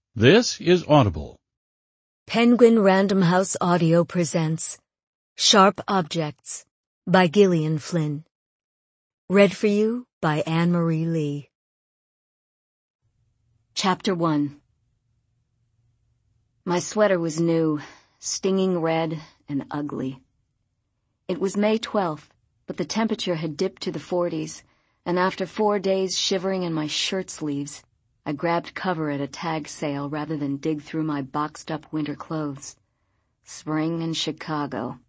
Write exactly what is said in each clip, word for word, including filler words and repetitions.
This is Audible. Penguin Random House Audio presents Sharp Objects by Gillian Flynn. Read for you by Anne-Marie Lee. Chapter one. My sweater was new, stinging red and ugly. It was May twelfth, but the temperature had dipped to the forties, and after four days shivering in my shirt sleeves, I grabbed cover at a tag sale rather than dig through my boxed-up winter clothes. Spring in Chicago.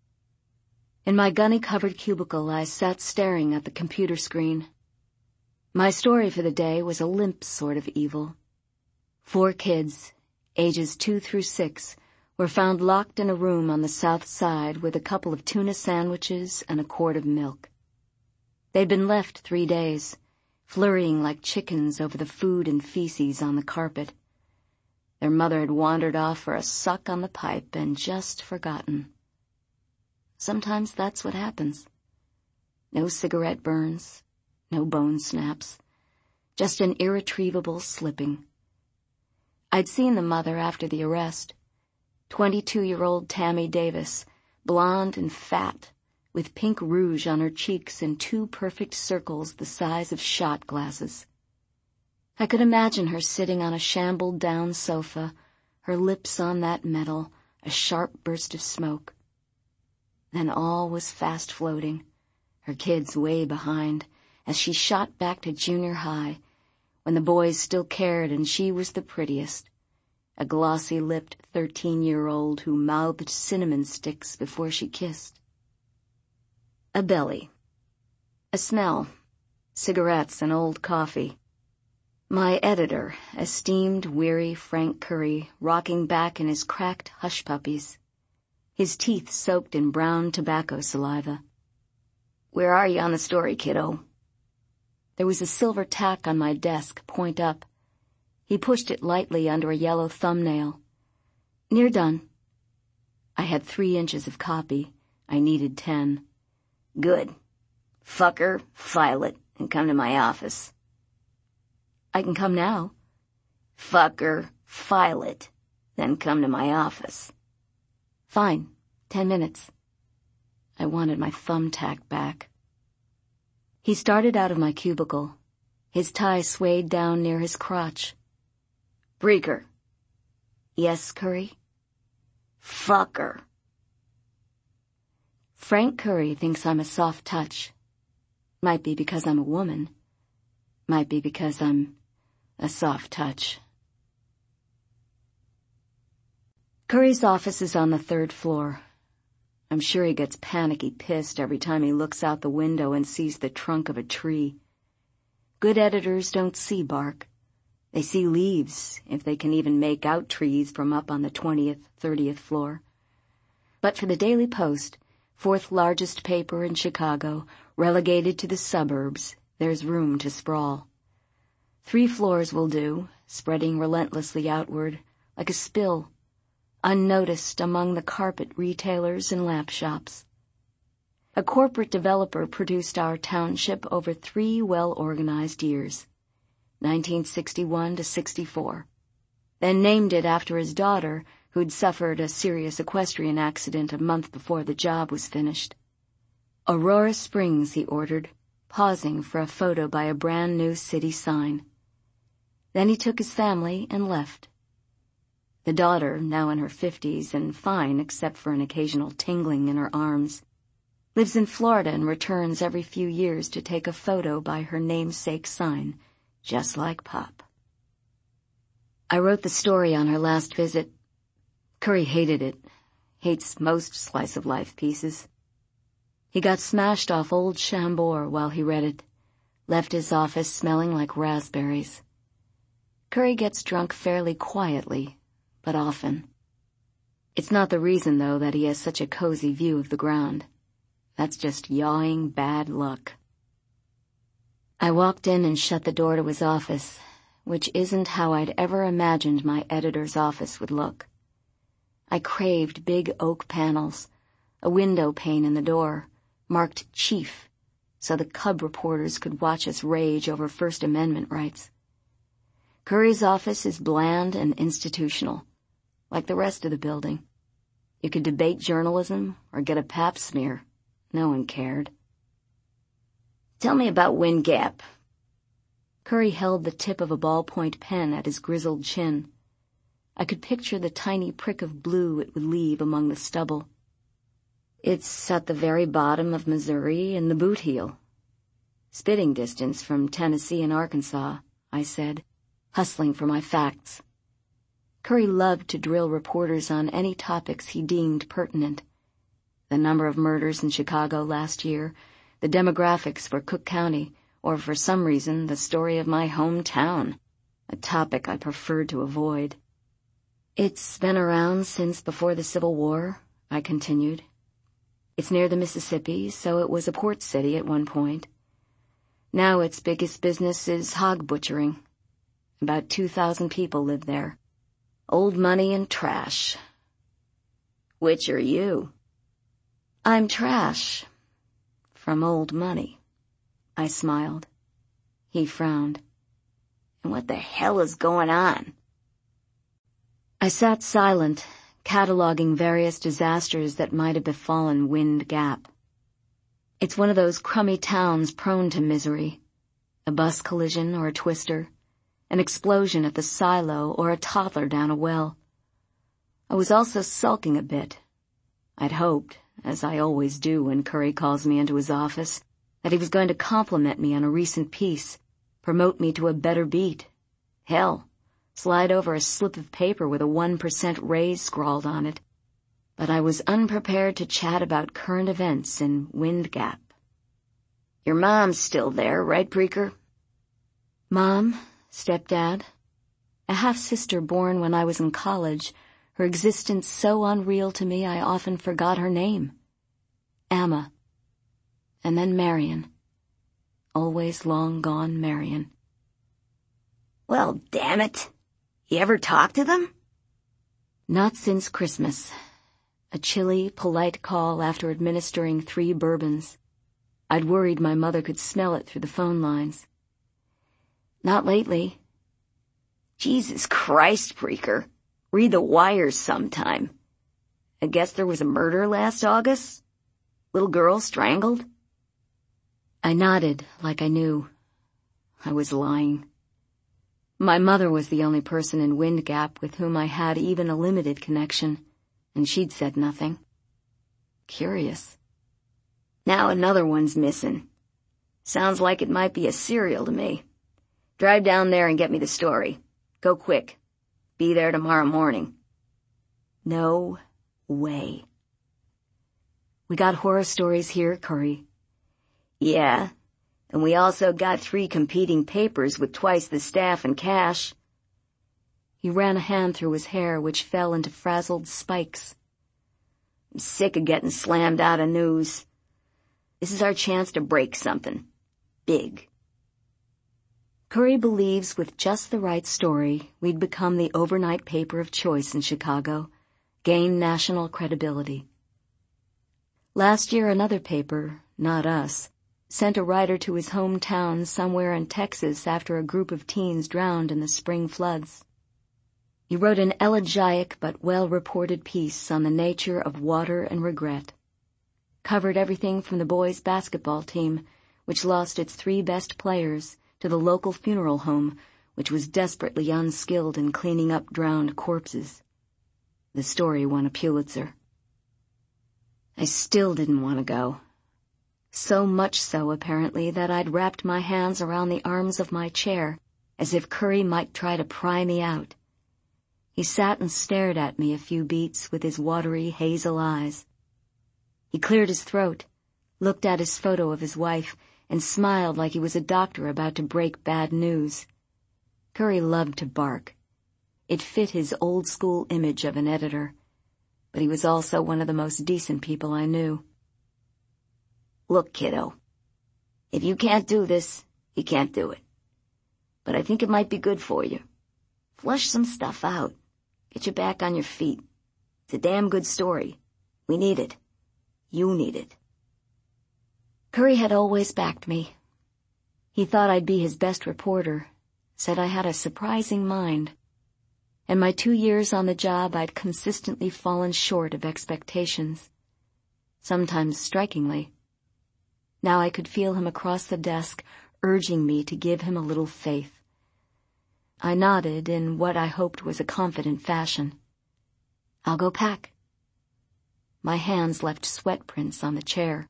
In my gunny-covered cubicle, I sat staring at the computer screen. My story for the day was a limp sort of evil. Four kids, ages two through six, were found locked in a room on the south side with a couple of tuna sandwiches and a quart of milk. They'd been left three days, flurrying like chickens over the food and feces on the carpet. Their mother had wandered off for a suck on the pipe and just forgotten. Sometimes that's what happens. No cigarette burns, no bone snaps, just an irretrievable slipping. I'd seen the mother after the arrest. Twenty-two-year-old Tammy Davis, blonde and fat, with pink rouge on her cheeks and two perfect circles the size of shot glasses. I could imagine her sitting on a shambled-down sofa, her lips on that metal, a sharp burst of smoke. Then all was fast-floating, her kids way behind, as she shot back to junior high, when the boys still cared and she was the prettiest, a glossy-lipped thirteen-year-old who mouthed cinnamon sticks before she kissed. A belly. A smell. Cigarettes and old coffee. My editor, esteemed, weary Frank Curry, rocking back in his cracked hush puppies, his teeth soaked in brown tobacco saliva. "Where are you on the story, kiddo?" There was a silver tack on my desk, point up. He pushed it lightly under a yellow thumbnail. "Near done." I had three inches of copy. I needed ten. "Good. Fucker, file it, and come to my office." "I can come now." "Fucker, file it, then come to my office." "Fine. Ten minutes." I wanted my thumbtack back. He started out of my cubicle. His tie swayed down near his crotch. "Breaker." "Yes, Curry?" "Fucker." Frank Curry thinks I'm a soft touch. Might be because I'm a woman. Might be because I'm a soft touch. Curry's office is on the third floor. I'm sure he gets panicky pissed every time he looks out the window and sees the trunk of a tree. Good editors don't see bark. They see leaves, if they can even make out trees from up on the twentieth, thirtieth floor. But for the Daily Post, fourth largest paper in Chicago, relegated to the suburbs, there's room to sprawl. Three floors will do, spreading relentlessly outward, like a spill, unnoticed among the carpet retailers and lamp shops. A corporate developer produced our township over three well-organized years, nineteen sixty-one to sixty-four, then named it after his daughter, who'd suffered a serious equestrian accident a month before the job was finished. Aurora Springs, he ordered, pausing for a photo by a brand-new city sign. Then he took his family and left. The daughter, now in her fifties and fine except for an occasional tingling in her arms, lives in Florida and returns every few years to take a photo by her namesake sign, just like Pop. I wrote the story on her last visit. Curry hated it, hates most slice-of-life pieces. He got smashed off Old Chambord while he read it, left his office smelling like raspberries. Curry gets drunk fairly quietly, but often. It's not the reason, though, that he has such a cozy view of the ground. That's just yawing bad luck. I walked in and shut the door to his office, which isn't how I'd ever imagined my editor's office would look. I craved big oak panels, a window pane in the door, marked Chief, so the cub reporters could watch us rage over First Amendment rights. Curry's office is bland and institutional, like the rest of the building. You could debate journalism or get a pap smear. No one cared. Tell me about Wind Gap. Curry held the tip of a ballpoint pen at his grizzled chin. I could picture the tiny prick of blue it would leave among the stubble. It's at the very bottom of Missouri in the boot heel. Spitting distance from Tennessee and Arkansas, I said, hustling for my facts. Curry loved to drill reporters on any topics he deemed pertinent. The number of murders in Chicago last year, the demographics for Cook County, or for some reason the story of my hometown, a topic I preferred to avoid. It's been around since before the Civil War, I continued. It's near the Mississippi, so it was a port city at one point. Now its biggest business is hog butchering. About two thousand people live there. Old money and trash. Which are you? I'm trash. From old money. I smiled. He frowned. And what the hell is going on? I sat silent, cataloging various disasters that might have befallen Wind Gap. It's one of those crummy towns prone to misery. A bus collision or a twister, an explosion at the silo or a toddler down a well. I was also sulking a bit. I'd hoped, as I always do when Curry calls me into his office, that he was going to compliment me on a recent piece, promote me to a better beat. Hell, slide over a slip of paper with a one percent raise scrawled on it. But I was unprepared to chat about current events in Wind Gap. Your mom's still there, right, Preaker? Mom, stepdad, a half-sister born when I was in college, her existence so unreal to me I often forgot her name. Amma. And then Marion. Always long gone Marion. Well, damn it. You ever talk to them? Not since Christmas. A chilly, polite call after administering three bourbons. I'd worried my mother could smell it through the phone lines. Not lately. Jesus Christ, Preaker. Read the wires sometime. I guess there was a murder last August? Little girl strangled? I nodded like I knew. I was lying. My mother was the only person in Wind Gap with whom I had even a limited connection, and she'd said nothing. Curious. Now another one's missing. Sounds like it might be a serial to me. Drive down there and get me the story. Go quick. Be there tomorrow morning. No way. We got horror stories here, Curry. Yeah, and we also got three competing papers with twice the staff and cash. He ran a hand through his hair, which fell into frazzled spikes. I'm sick of getting slammed out of news. This is our chance to break something. Big. Curry believes with just the right story, we'd become the overnight paper of choice in Chicago, gain national credibility. Last year another paper, not us, sent a writer to his hometown somewhere in Texas after a group of teens drowned in the spring floods. He wrote an elegiac but well-reported piece on the nature of water and regret. Covered everything from the boys' basketball team, which lost its three best players, to the local funeral home, which was desperately unskilled in cleaning up drowned corpses. The story won a Pulitzer. I still didn't want to go. So much so, apparently, that I'd wrapped my hands around the arms of my chair, as if Curry might try to pry me out. He sat and stared at me a few beats with his watery hazel eyes. He cleared his throat, looked at his photo of his wife, and smiled like he was a doctor about to break bad news. Curry loved to bark. It fit his old-school image of an editor, but he was also one of the most decent people I knew. Look, kiddo, if you can't do this, you can't do it. But I think it might be good for you. Flush some stuff out. Get you back on your feet. It's a damn good story. We need it. You need it. Curry had always backed me. He thought I'd be his best reporter, said I had a surprising mind. In my two years on the job, I'd consistently fallen short of expectations, sometimes strikingly. Now I could feel him across the desk, urging me to give him a little faith. I nodded in what I hoped was a confident fashion. I'll go pack. My hands left sweat prints on the chair.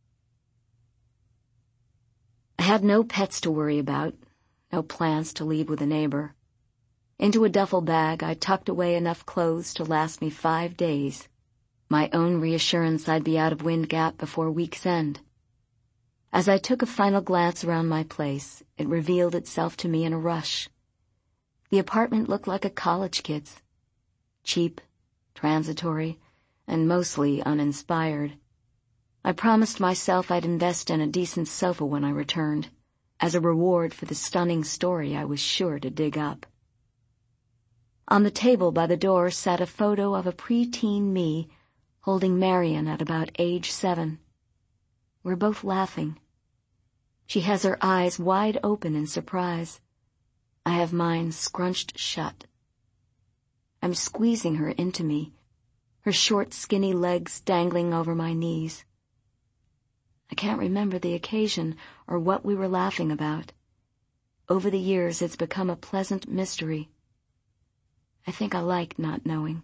I had no pets to worry about, no plans to leave with a neighbor. Into a duffel bag, I tucked away enough clothes to last me five days. My own reassurance I'd be out of Wind Gap before week's end. As I took a final glance around my place, it revealed itself to me in a rush. The apartment looked like a college kid's. Cheap, transitory, and mostly uninspired. I promised myself I'd invest in a decent sofa when I returned, as a reward for the stunning story I was sure to dig up. On the table by the door sat a photo of a preteen me holding Marion at about age seven. We're both laughing. She has her eyes wide open in surprise. I have mine scrunched shut. I'm squeezing her into me, her short, skinny legs dangling over my knees. I can't remember the occasion or what we were laughing about. Over the years, it's become a pleasant mystery. I think I like not knowing.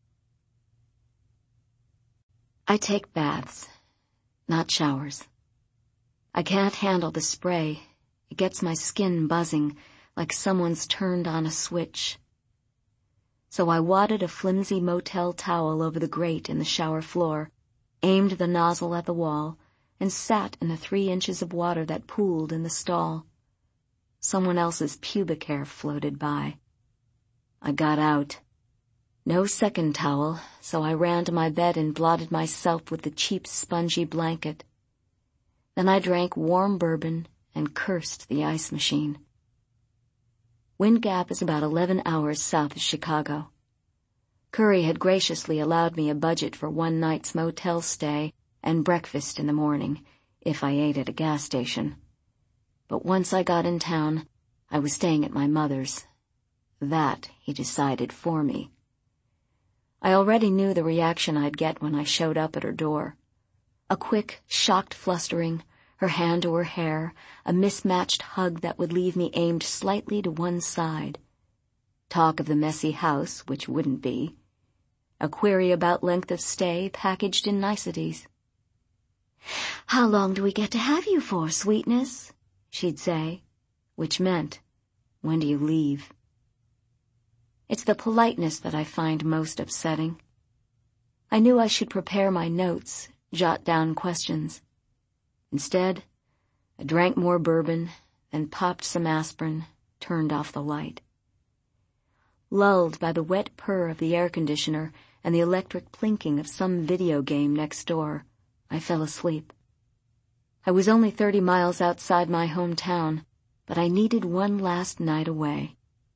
I take baths, not showers. I can't handle the spray. It gets my skin buzzing, like someone's turned on a switch. So I wadded a flimsy motel towel over the grate in the shower floor, aimed the nozzle at the wall, and sat in the three inches of water that pooled in the stall. Someone else's pubic hair floated by. I got out. No second towel, so I ran to my bed and blotted myself with the cheap, spongy blanket. Then I drank warm bourbon and cursed the ice machine. Wind Gap is about eleven hours south of Chicago. Curry had graciously allowed me a budget for one night's motel stay and breakfast in the morning, if I ate at a gas station. But once I got in town, I was staying at my mother's. That he decided for me. I already knew the reaction I'd get when I showed up at her door. A quick, shocked flustering, her hand to her hair, a mismatched hug that would leave me aimed slightly to one side. Talk of the messy house, which wouldn't be. A query about length of stay packaged in niceties. "How long do we get to have you for, sweetness?" she'd say, which meant, "When do you leave?" It's the politeness that I find most upsetting. I knew I should prepare my notes, jot down questions. Instead, I drank more bourbon, then popped some aspirin, turned off the light. Lulled by the wet purr of the air conditioner and the electric plinking of some video game next door, I fell asleep. I was only thirty miles outside my hometown, but I needed one last night away.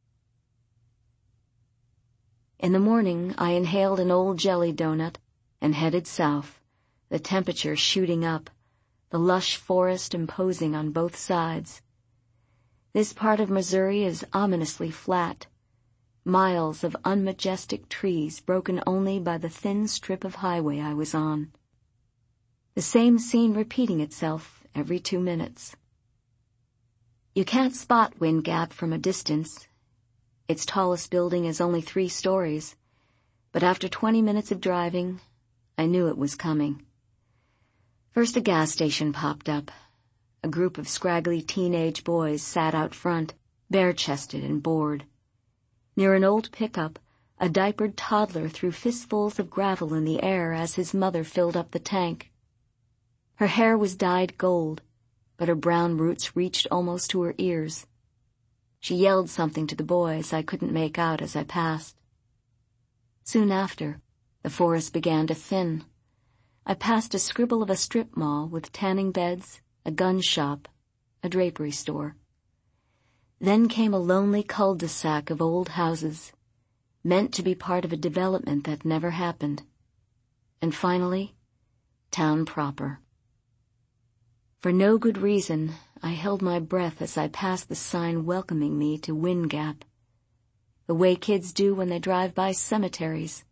In the morning, I inhaled an old jelly donut and headed south, the temperature shooting up, the lush forest imposing on both sides. This part of Missouri is ominously flat, miles of unmajestic trees broken only by the thin strip of highway I was on. The same scene repeating itself every two minutes. You can't spot Wind Gap from a distance. Its tallest building is only three stories, but after twenty minutes of driving, I knew it was coming. First a gas station popped up. A group of scraggly teenage boys sat out front, bare-chested and bored. Near an old pickup, a diapered toddler threw fistfuls of gravel in the air as his mother filled up the tank. Her hair was dyed gold, but her brown roots reached almost to her ears. She yelled something to the boys I couldn't make out as I passed. Soon after, the forest began to thin. I passed a scribble of a strip mall with tanning beds, a gun shop, a drapery store. Then came a lonely cul-de-sac of old houses, meant to be part of a development that never happened. And finally, town proper. For no good reason, I held my breath as I passed the sign welcoming me to Wind Gap, the way kids do when they drive by cemeteries.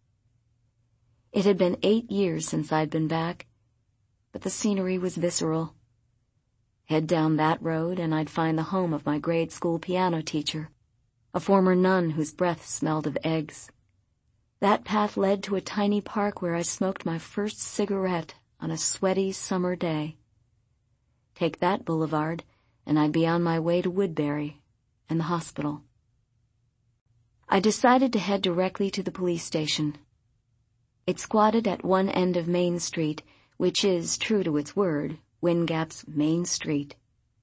It had been eight years since I'd been back, but the scenery was visceral. Head down that road and I'd find the home of my grade school piano teacher, a former nun whose breath smelled of eggs. That path led to a tiny park where I smoked my first cigarette on a sweaty summer day. Take that boulevard, and I'd be on my way to Woodbury and the hospital. I decided to head directly to the police station. It squatted at one end of Main Street, which is, true to its word, Wind Gap's main street.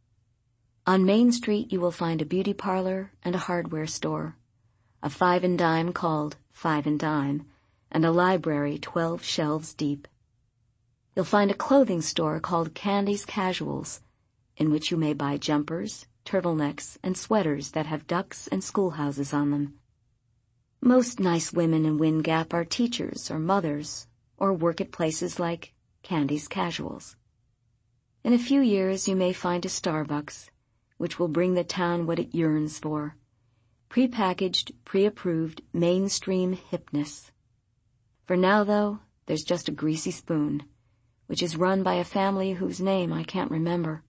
On Main Street you will find a beauty parlor and a hardware store, a five and dime called Five and Dime, and a library twelve shelves deep. You'll find a clothing store called Candy's Casuals, in which you may buy jumpers, turtlenecks, and sweaters that have ducks and schoolhouses on them. Most nice women in Wind Gap are teachers or mothers, or work at places like Candy's Casuals. In a few years you may find a Starbucks, which will bring the town what it yearns for, prepackaged, pre-approved, mainstream hipness. For now, though, there's just a Greasy Spoon, which is run by a family whose name I can't remember.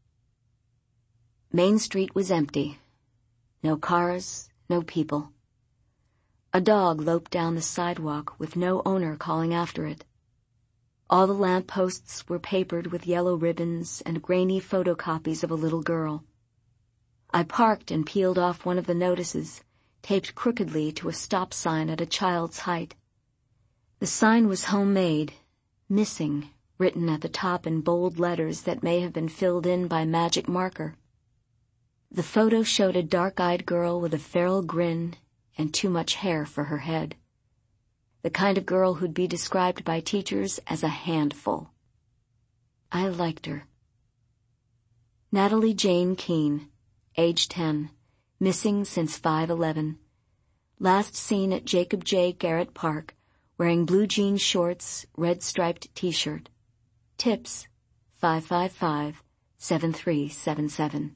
Main Street was empty. No cars, no people. A dog loped down the sidewalk with no owner calling after it. All the lampposts were papered with yellow ribbons and grainy photocopies of a little girl. I parked and peeled off one of the notices, taped crookedly to a stop sign at a child's height. The sign was homemade, missing, written at the top in bold letters that may have been filled in by magic marker. The photo showed a dark-eyed girl with a feral grin and too much hair for her head. The kind of girl who'd be described by teachers as a handful. I liked her. Natalie Jane Keene, age ten, missing since five eleven. Last seen at Jacob J. Garrett Park, wearing blue jean shorts, red striped t-shirt. Tips, five five five, seven three seven seven.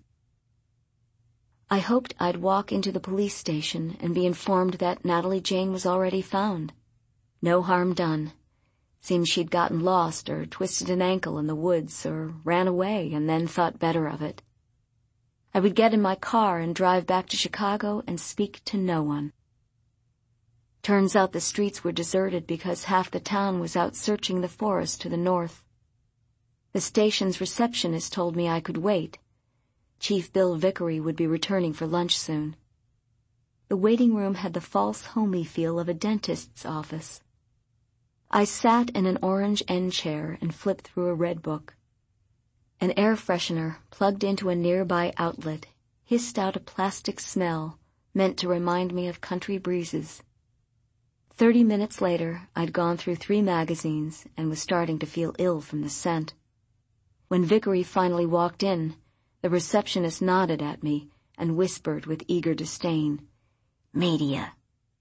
I hoped I'd walk into the police station and be informed that Natalie Jane was already found. No harm done. Seemed she'd gotten lost or twisted an ankle in the woods or ran away and then thought better of it. I would get in my car and drive back to Chicago and speak to no one. Turns out the streets were deserted because half the town was out searching the forest to the north. The station's receptionist told me I could wait. Chief Bill Vickery would be returning for lunch soon. The waiting room had the false homey feel of a dentist's office. I sat in an orange end chair and flipped through a red book. An air freshener plugged into a nearby outlet hissed out a plastic smell meant to remind me of country breezes. Thirty minutes later, I'd gone through three magazines and was starting to feel ill from the scent. When Vickery finally walked in, the receptionist nodded at me and whispered with eager disdain, "Media."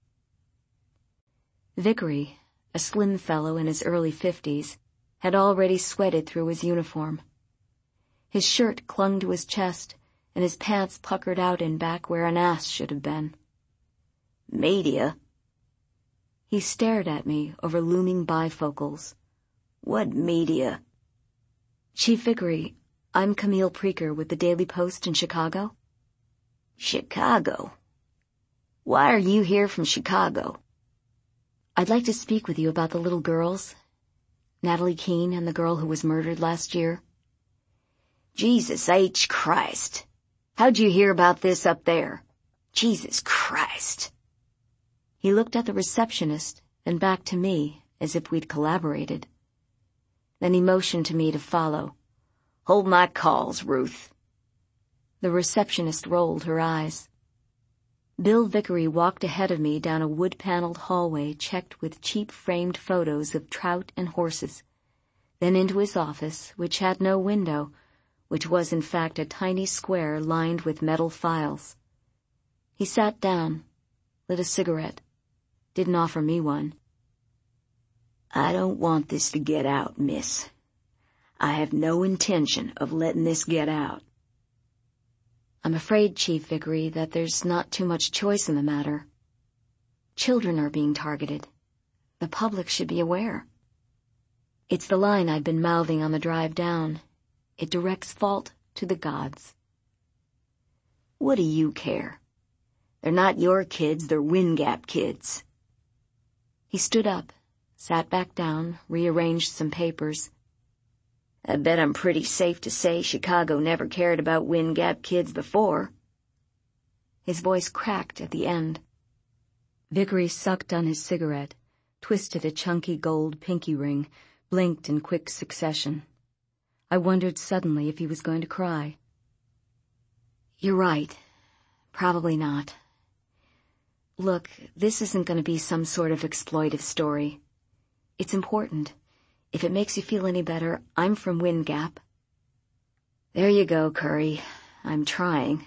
Vickery, a slim fellow in his early fifties, had already sweated through his uniform. His shirt clung to his chest, and his pants puckered out in back where an ass should have been. "Media?" He stared at me over looming bifocals. "What media?" "Chief Vickery, I'm Camille Preaker with the Daily Post in Chicago." "Chicago? Why are you here from Chicago?" "I'd like to speak with you about the little girls. Natalie Keene and the girl who was murdered last year." "Jesus H. Christ. How'd you hear about this up there? Jesus Christ." He looked at the receptionist, then back to me, as if we'd collaborated. Then he motioned to me to follow. "Hold my calls, Ruth." The receptionist rolled her eyes. Bill Vickery walked ahead of me down a wood-paneled hallway checked with cheap framed photos of trout and horses, then into his office, which had no window, which was in fact a tiny square lined with metal files. He sat down, lit a cigarette, didn't offer me one. "I don't want this to get out, miss. I have no intention of letting this get out. I'm afraid, Chief Vickery, that there's not too much choice in the matter. Children are being targeted. The public should be aware. It's the line I've been mouthing on the drive down. It directs fault to the gods. What do you care? They're not your kids, they're Wind Gap kids. He stood up, sat back down, rearranged some papers. I bet I'm pretty safe to say Chicago never cared about Wind Gap kids before. His voice cracked at the end. Vickery sucked on his cigarette, twisted a chunky gold pinky ring, blinked in quick succession. I wondered suddenly if he was going to cry. You're right. Probably not. Look, this isn't going to be some sort of exploitive story. It's important. If it makes you feel any better, I'm from Wind Gap. There you go, Curry. I'm trying.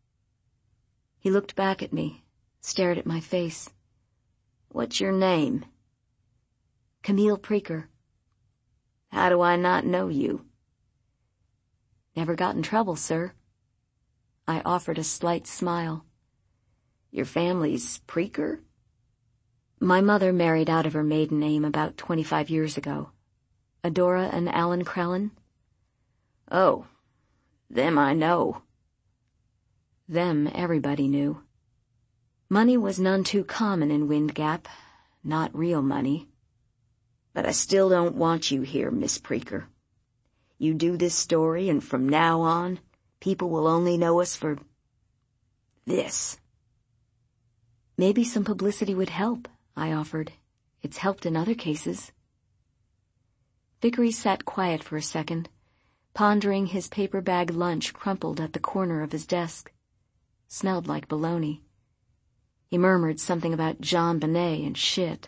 He looked back at me, stared at my face. What's your name? Camille Preaker. How do I not know you? Never got in trouble, sir. I offered a slight smile. Your family's Preaker? My mother married out of her maiden name about twenty-five years ago. Adora and Alan Krellin. Oh, them I know. Them everybody knew. Money was none too common in Wind Gap, not real money. But I still don't want you here, Miss Preaker. You do this story, and from now on, people will only know us for this. Maybe some publicity would help, I offered. It's helped in other cases. Vickery sat quiet for a second, pondering his paper bag lunch crumpled at the corner of his desk. Smelled like bologna. He murmured something about John Bonet and shit.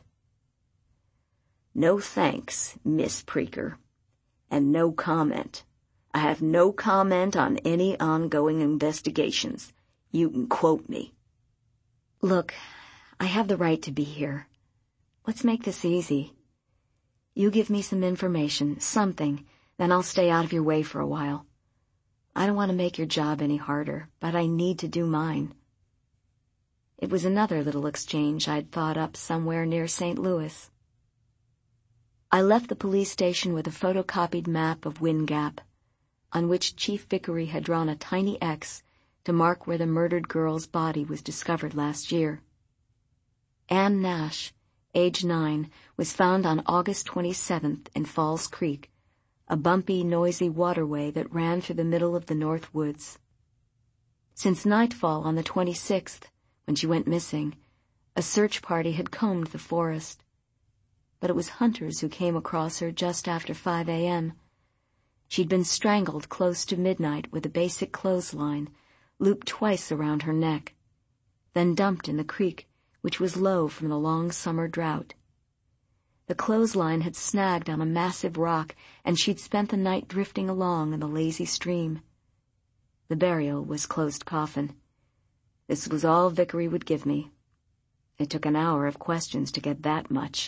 No thanks, Miss Preaker. And no comment. I have no comment on any ongoing investigations. You can quote me. Look, I have the right to be here. Let's make this easy. You give me some information, something, then I'll stay out of your way for a while. I don't want to make your job any harder, but I need to do mine. It was another little exchange I'd thought up somewhere near Saint Louis. I left the police station with a photocopied map of Wind Gap, on which Chief Vickery had drawn a tiny X to mark where the murdered girl's body was discovered last year. Ann Nash, age nine, was found on August twenty-seventh in Falls Creek, a bumpy, noisy waterway that ran through the middle of the North Woods. Since nightfall on the twenty-sixth, when she went missing, a search party had combed the forest. But it was hunters who came across her just after five a.m. She'd been strangled close to midnight with a basic clothesline, looped twice around her neck, then dumped in the creek, which was low from the long summer drought. The clothesline had snagged on a massive rock, and she'd spent the night drifting along in the lazy stream. The burial was closed coffin. This was all Vickery would give me. It took an hour of questions to get that much.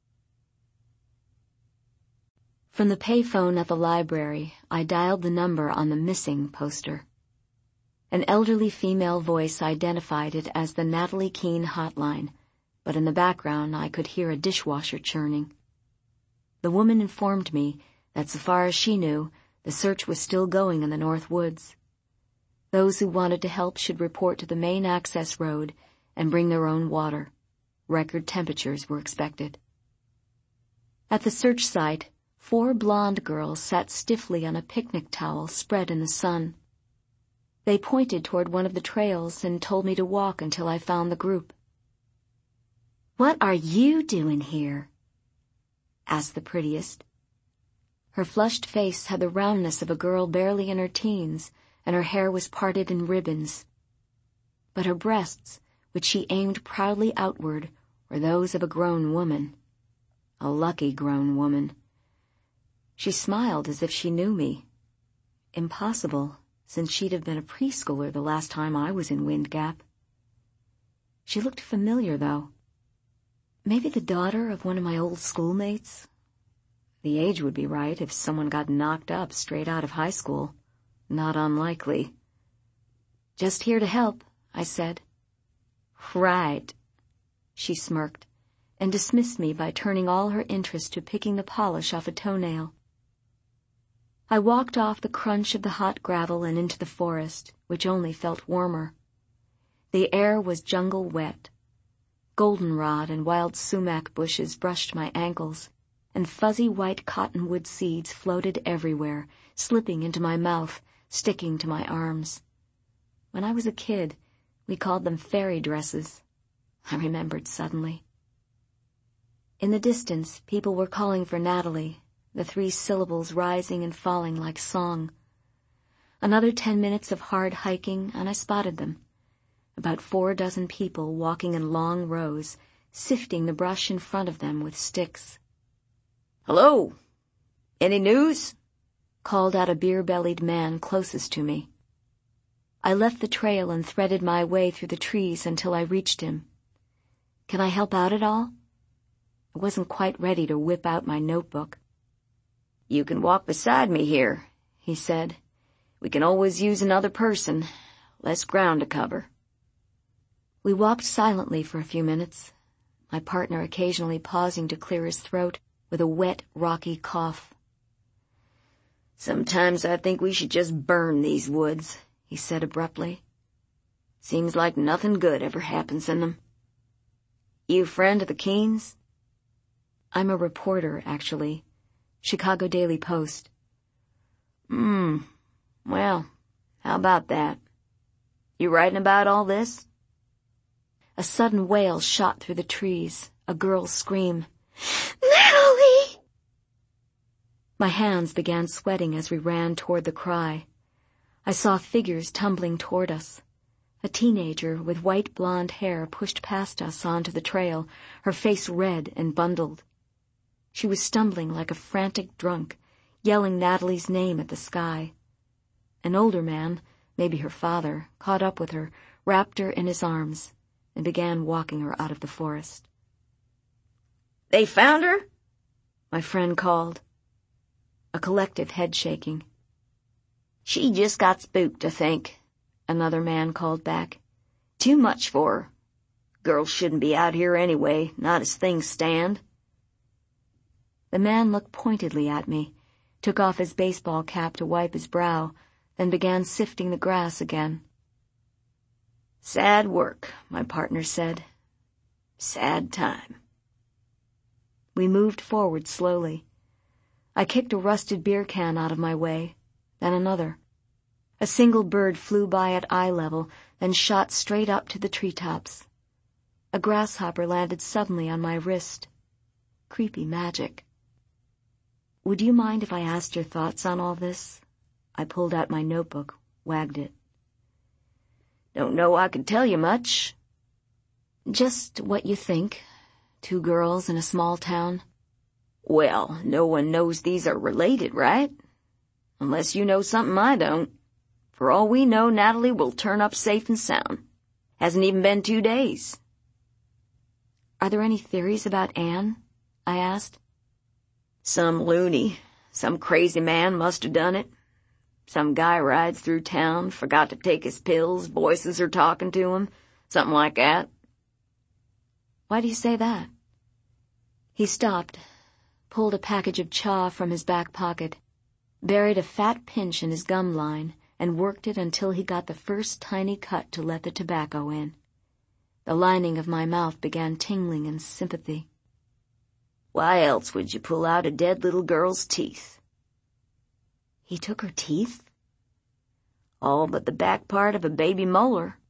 From the payphone at the library, I dialed the number on the missing poster. An elderly female voice identified it as the Natalie Keene hotline, but in the background I could hear a dishwasher churning. The woman informed me that so far as she knew, the search was still going in the North Woods. Those who wanted to help should report to the main access road and bring their own water. Record temperatures were expected. At the search site, four blonde girls sat stiffly on a picnic towel spread in the sun. They pointed toward one of the trails and told me to walk until I found the group. "What are you doing here?" asked the prettiest. Her flushed face had the roundness of a girl barely in her teens, and her hair was parted in ribbons. But her breasts, which she aimed proudly outward, were those of a grown woman. A lucky grown woman. She smiled as if she knew me. Impossible, since she'd have been a preschooler the last time I was in Wind Gap. She looked familiar, though. Maybe the daughter of one of my old schoolmates? The age would be right if someone got knocked up straight out of high school. Not unlikely. "Just here to help," I said. "Right." She smirked and dismissed me by turning all her interest to picking the polish off a toenail. I walked off the crunch of the hot gravel and into the forest, which only felt warmer. The air was jungle wet. Goldenrod and wild sumac bushes brushed my ankles, and fuzzy white cottonwood seeds floated everywhere, slipping into my mouth, sticking to my arms. When I was a kid, we called them fairy dresses. I remembered suddenly. In the distance, people were calling for Natalie, the three syllables rising and falling like song. Another ten minutes of hard hiking, and I spotted them. About four dozen people walking in long rows, sifting the brush in front of them with sticks. "Hello? Any news?" called out a beer-bellied man closest to me. I left the trail and threaded my way through the trees until I reached him. "Can I help out at all?" I wasn't quite ready to whip out my notebook. "You can walk beside me here," he said. "We can always use another person. Less ground to cover." We walked silently for a few minutes, my partner occasionally pausing to clear his throat with a wet, rocky cough. "Sometimes I think we should just burn these woods," he said abruptly. "Seems like nothing good ever happens in them. You a friend of the Keens?" "I'm a reporter, actually. Chicago Daily Post." Hmm. Well, how about that? You writing about all this?" A sudden wail shot through the trees, a girl's scream. "Natalie!" My hands began sweating as we ran toward the cry. I saw figures tumbling toward us. A teenager with white blonde hair pushed past us onto the trail, her face red and bundled. She was stumbling like a frantic drunk, yelling Natalie's name at the sky. An older man, maybe her father, caught up with her, wrapped her in his arms, and began walking her out of the forest. "They found her?" my friend called. A collective head shaking. "She just got spooked, I think," another man called back. "Too much for her. Girls shouldn't be out here anyway, not as things stand." The man looked pointedly at me, took off his baseball cap to wipe his brow, then began sifting the grass again. "Sad work," my partner said. "Sad time." We moved forward slowly. I kicked a rusted beer can out of my way, then another. A single bird flew by at eye level, then shot straight up to the treetops. A grasshopper landed suddenly on my wrist. Creepy magic. "Would you mind if I asked your thoughts on all this?" I pulled out my notebook, wagged it. "Don't know I could tell you much." "Just what you think. Two girls in a small town." "Well, no one knows these are related, right? Unless you know something I don't. For all we know, Natalie will turn up safe and sound. Hasn't even been two days." "Are there any theories about Anne?" I asked. "Some loony. Some crazy man must have done it. Some guy rides through town, forgot to take his pills, voices are talking to him, something like that." "Why do you say that?" He stopped, pulled a package of chaw from his back pocket, buried a fat pinch in his gum line, and worked it until he got the first tiny cut to let the tobacco in. The lining of my mouth began tingling in sympathy. "Why else would you pull out a dead little girl's teeth?" "He took her teeth?" "All but the back part of a baby molar."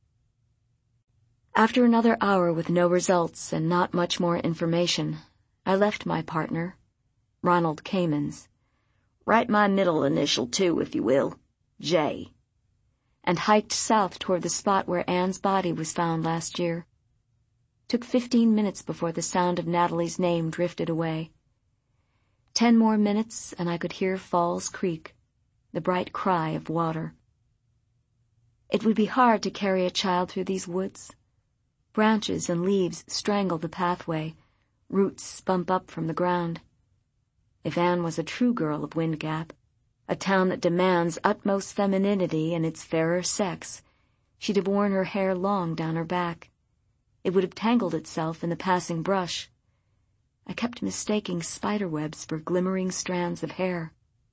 After another hour with no results and not much more information, I left my partner, Ronald Kamens. "Write my middle initial, too, if you will. J." And hiked south toward the spot where Anne's body was found last year. Took fifteen minutes before the sound of Natalie's name drifted away. Ten more minutes and I could hear Falls Creek, the bright cry of water. It would be hard to carry a child through these woods. Branches and leaves strangle the pathway, roots bump up from the ground. If Anne was a true girl of Wind Gap, a town that demands utmost femininity in its fairer sex, she'd have worn her hair long down her back. It would have tangled itself in the passing brush. I kept mistaking spiderwebs for glimmering strands of hair.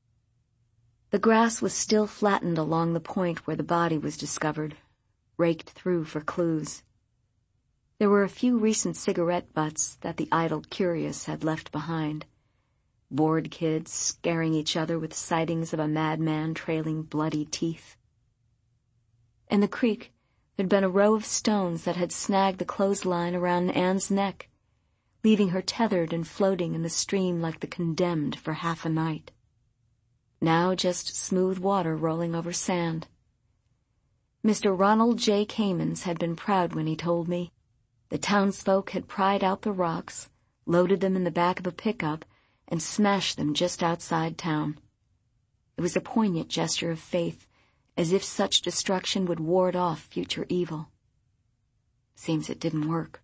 The grass was still flattened along the point where the body was discovered, raked through for clues. There were a few recent cigarette butts that the idle curious had left behind. Bored kids scaring each other with sightings of a madman trailing bloody teeth. In the creek, there'd been a row of stones that had snagged the clothesline around Anne's neck, leaving her tethered and floating in the stream like the condemned for half a night. Now just smooth water rolling over sand. Mister Ronald J. Kamens had been proud when he told me. The townsfolk had pried out the rocks, loaded them in the back of a pickup, and smashed them just outside town. It was a poignant gesture of faith, as if such destruction would ward off future evil. Seems it didn't work.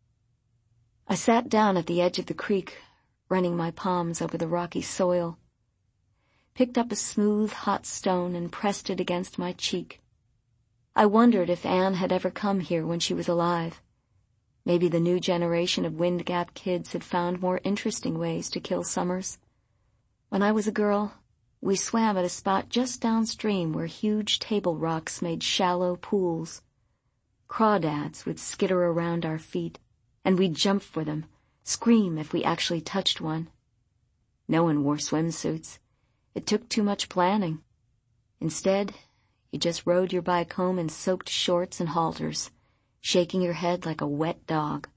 I sat down at the edge of the creek, running my palms over the rocky soil, picked up a smooth, hot stone and pressed it against my cheek. I wondered if Anne had ever come here when she was alive. Maybe the new generation of Wind Gap kids had found more interesting ways to kill summers. When I was a girl, we swam at a spot just downstream where huge table rocks made shallow pools. Crawdads would skitter around our feet, and we'd jump for them, scream if we actually touched one. No one wore swimsuits. It took too much planning. Instead, you just rode your bike home in soaked shorts and halters, shaking your head like a wet dog.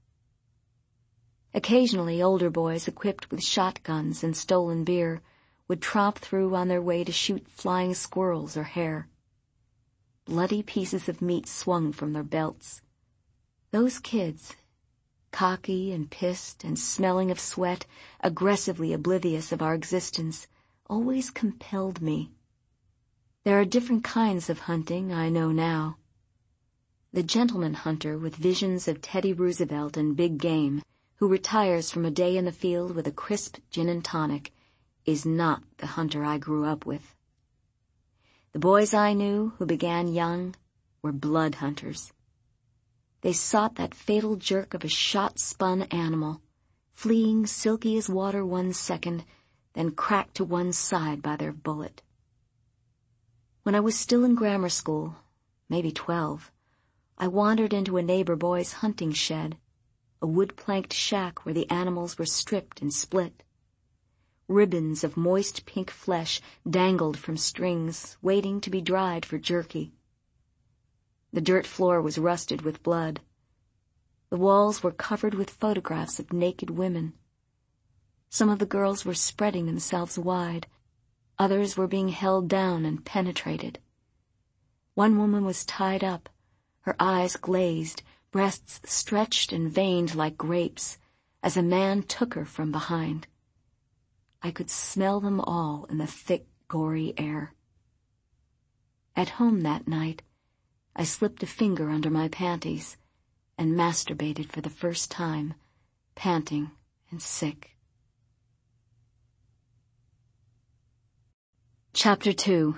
Occasionally, older boys equipped with shotguns and stolen beer would tromp through on their way to shoot flying squirrels or hare. Bloody pieces of meat swung from their belts. Those kids, cocky and pissed and smelling of sweat, aggressively oblivious of our existence, always compelled me. There are different kinds of hunting, I know now. The gentleman hunter with visions of Teddy Roosevelt and big game, who retires from a day in the field with a crisp gin and tonic, is not the hunter I grew up with. The boys I knew, who began young, were blood hunters. They sought that fatal jerk of a shot-spun animal, fleeing silky as water one second, then cracked to one side by their bullet. When I was still in grammar school, maybe twelve, I wandered into a neighbor boy's hunting shed, a wood-planked shack where the animals were stripped and split. Ribbons of moist pink flesh dangled from strings, waiting to be dried for jerky. The dirt floor was rusted with blood. The walls were covered with photographs of naked women. Some of the girls were spreading themselves wide. Others were being held down and penetrated. One woman was tied up, her eyes glazed, breasts stretched and veined like grapes, as a man took her from behind. I could smell them all in the thick, gory air. At home that night, I slipped a finger under my panties and masturbated for the first time, panting and sick. Chapter two.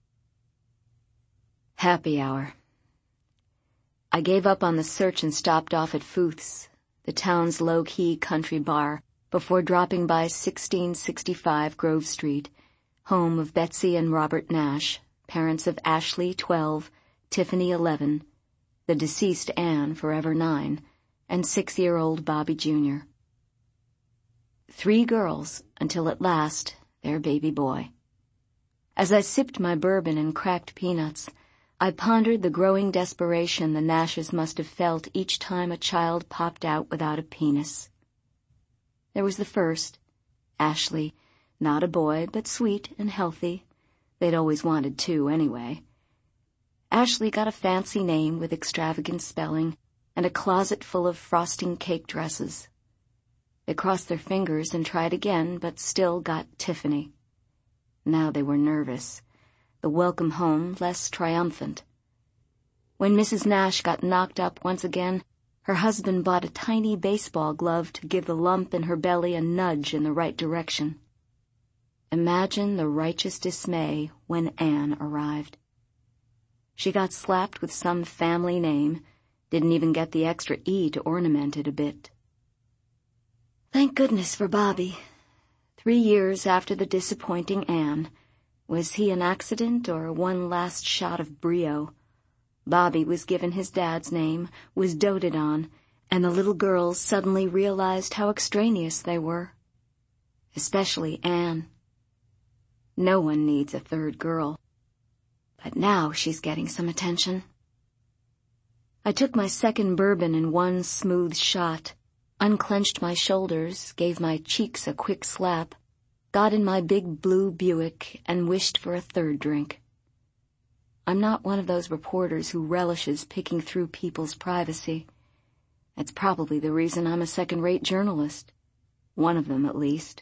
Happy hour. I gave up on the search and stopped off at Footh's, the town's low-key country bar, before dropping by sixteen sixty-five Grove Street, home of Betsy and Robert Nash, parents of Ashley, twelve, Tiffany, eleven, the deceased Anne, forever nine, and six-year-old Bobby Junior Three girls, until at last, their baby boy. As I sipped my bourbon and cracked peanuts, I pondered the growing desperation the Nashes must have felt each time a child popped out without a penis. There was the first, Ashley, not a boy, but sweet and healthy. They'd always wanted two anyway. Ashley got a fancy name with extravagant spelling and a closet full of frosting cake dresses. They crossed their fingers and tried again, but still got Tiffany. Now they were nervous, the welcome home less triumphant. When Missus Nash got knocked up once again, her husband bought a tiny baseball glove to give the lump in her belly a nudge in the right direction. Imagine the righteous dismay when Anne arrived. She got slapped with some family name, didn't even get the extra E to ornament it a bit. Thank goodness for Bobby. Three years after the disappointing Anne, was he an accident or one last shot of brio? Bobby was given his dad's name, was doted on, and the little girls suddenly realized how extraneous they were. Especially Anne. No one needs a third girl. But now she's getting some attention. I took my second bourbon in one smooth shot, unclenched my shoulders, gave my cheeks a quick slap, got in my big blue Buick, and wished for a third drink. I'm not one of those reporters who relishes picking through people's privacy. That's probably the reason I'm a second-rate journalist. One of them, at least.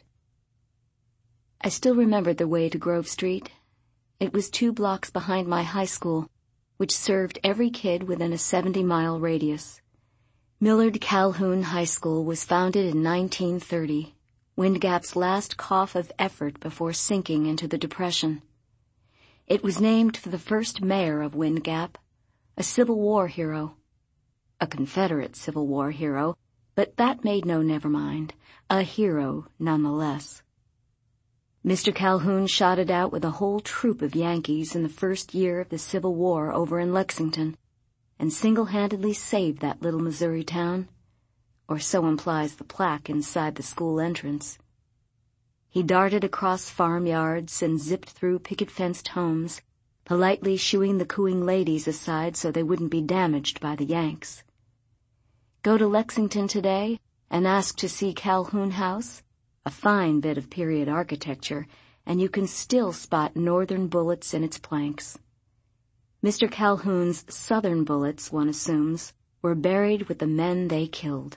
I still remembered the way to Grove Street. It was two blocks behind my high school, which served every kid within a seventy-mile radius. Millard Calhoun High School was founded in nineteen thirty, Windgap's last cough of effort before sinking into the Depression. It was named for the first mayor of Windgap, a Civil War hero. A Confederate Civil War hero, but that made no never mind, a hero nonetheless. Mister Calhoun shot it out with a whole troop of Yankees in the first year of the Civil War over in Lexington, and single-handedly saved that little Missouri town, or so implies the plaque inside the school entrance. He darted across farmyards and zipped through picket-fenced homes, politely shooing the cooing ladies aside so they wouldn't be damaged by the Yanks. Go to Lexington today and ask to see Calhoun House, a fine bit of period architecture, and you can still spot Northern bullets in its planks. Mister Calhoun's Southern bullets, one assumes, were buried with the men they killed.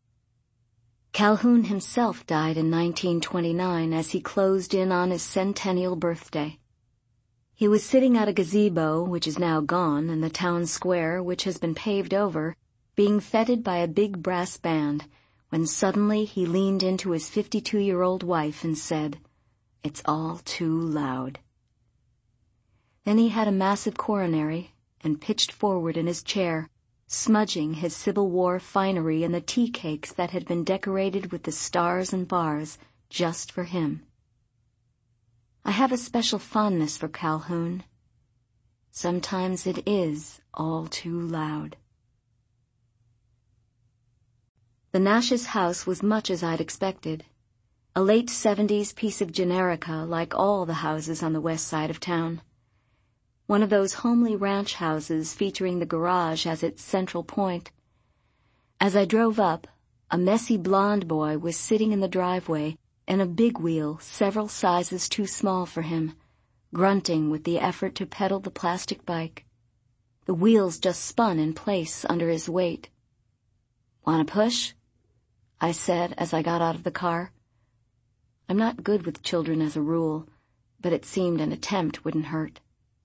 Calhoun himself died in nineteen twenty-nine as he closed in on his centennial birthday. He was sitting at a gazebo, which is now gone, in the town square, which has been paved over, being feted by a big brass band, when suddenly he leaned into his fifty-two-year-old wife and said, "It's all too loud." Then he had a massive coronary and pitched forward in his chair, smudging his Civil War finery in the tea cakes that had been decorated with the stars and bars just for him. I have a special fondness for Calhoun. Sometimes it is all too loud. The Nash's house was much as I'd expected. A late seventies piece of generica like all the houses on the west side of town. One of those homely ranch houses featuring the garage as its central point. As I drove up, a messy blond boy was sitting in the driveway in a big wheel several sizes too small for him, grunting with the effort to pedal the plastic bike. The wheels just spun in place under his weight. "Want to push?" I said as I got out of the car. I'm not good with children as a rule, but it seemed an attempt wouldn't hurt.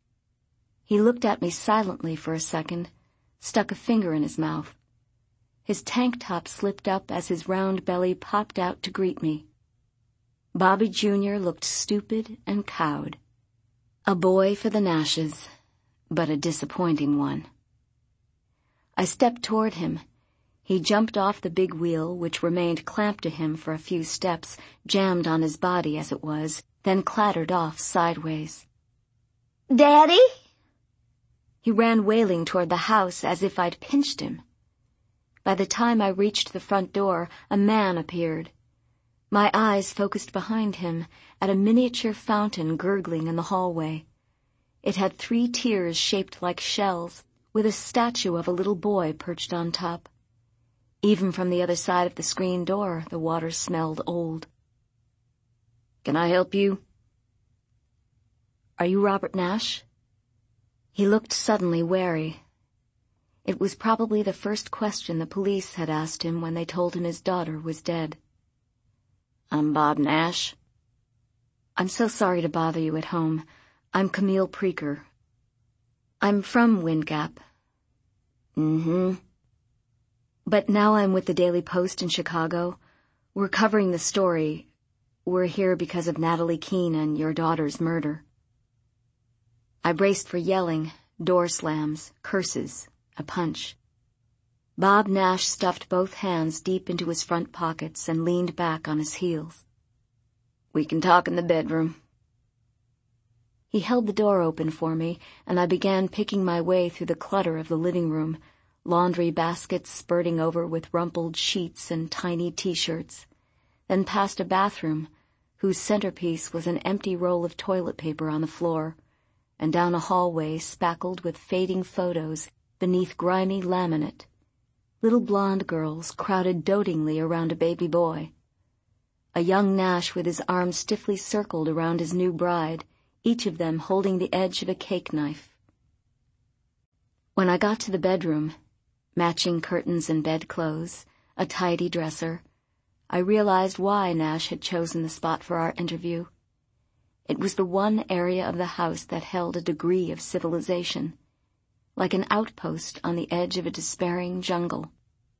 He looked at me silently for a second, stuck a finger in his mouth. His tank top slipped up as his round belly popped out to greet me. Bobby Junior looked stupid and cowed. A boy for the Nashes, but a disappointing one. I stepped toward him. He jumped off the big wheel, which remained clamped to him for a few steps, jammed on his body as it was, then clattered off sideways. "Daddy?" He ran wailing toward the house as if I'd pinched him. By the time I reached the front door, a man appeared. My eyes focused behind him at a miniature fountain gurgling in the hallway. It had three tiers shaped like shells, with a statue of a little boy perched on top. Even from the other side of the screen door, the water smelled old. "Can I help you?" "Are you Robert Nash?" He looked suddenly wary. It was probably the first question the police had asked him when they told him his daughter was dead. "I'm Bob Nash." "I'm so sorry to bother you at home. I'm Camille Preaker. I'm from Windgap." "Mm-hmm." "But now I'm with the Daily Post in Chicago. We're covering the story. we're here because of Natalie Keene and your daughter's murder." I braced for yelling, door slams, curses, a punch. Bob Nash stuffed both hands deep into his front pockets and leaned back on his heels. "We can talk in the bedroom." He held the door open for me, and I began picking my way through the clutter of the living room, laundry baskets spurting over with rumpled sheets and tiny T-shirts, then past a bathroom whose centerpiece was an empty roll of toilet paper on the floor, and down a hallway spackled with fading photos beneath grimy laminate. Little blonde girls crowded dotingly around a baby boy. A young Nash with his arms stiffly circled around his new bride, each of them holding the edge of a cake knife. When I got to the bedroom, matching curtains and bedclothes, a tidy dresser, I realized why Nash had chosen the spot for our interview. It was the one area of the house that held a degree of civilization, like an outpost on the edge of a despairing jungle.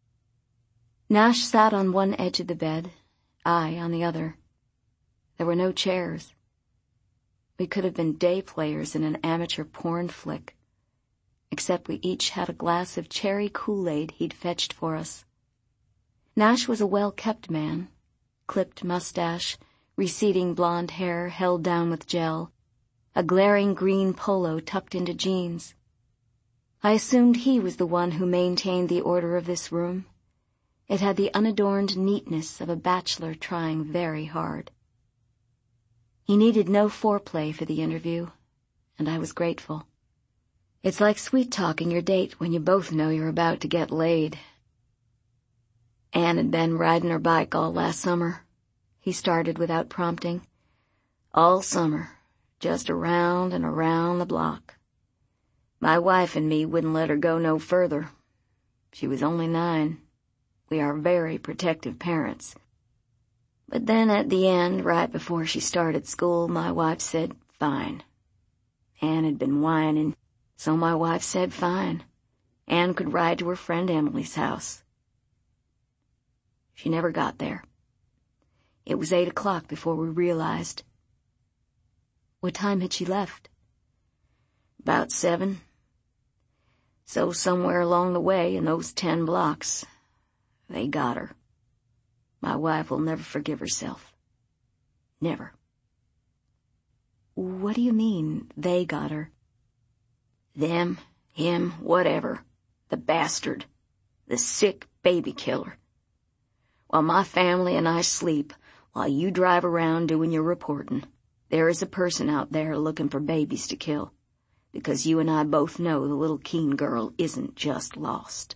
Nash sat on one edge of the bed, I on the other. There were no chairs. We could have been day players in an amateur porn flick, except we each had a glass of cherry Kool-Aid he'd fetched for us. Nash was a well-kept man, clipped mustache, receding blonde hair held down with gel, a glaring green polo tucked into jeans. I assumed he was the one who maintained the order of this room. It had the unadorned neatness of a bachelor trying very hard. He needed no foreplay for the interview, and I was grateful. It's like sweet-talking your date when you both know you're about to get laid. Anne had been riding her bike all last summer, he started without prompting. All summer, just around and around the block. My wife and me wouldn't let her go no further. She was only nine. We are very protective parents. But then at the end, right before she started school, my wife said, fine. Anne had been whining, so my wife said fine. Anne could ride to her friend Emily's house. She never got there. It was eight o'clock before we realized. What time had she left? About seven. So somewhere along the way in those ten blocks, they got her. My wife will never forgive herself. Never. What do you mean, they got her? Them, him, whatever. The bastard. The sick baby killer. While my family and I sleep, while you drive around doing your reporting, there is a person out there looking for babies to kill, because you and I both know the little Keene girl isn't just lost.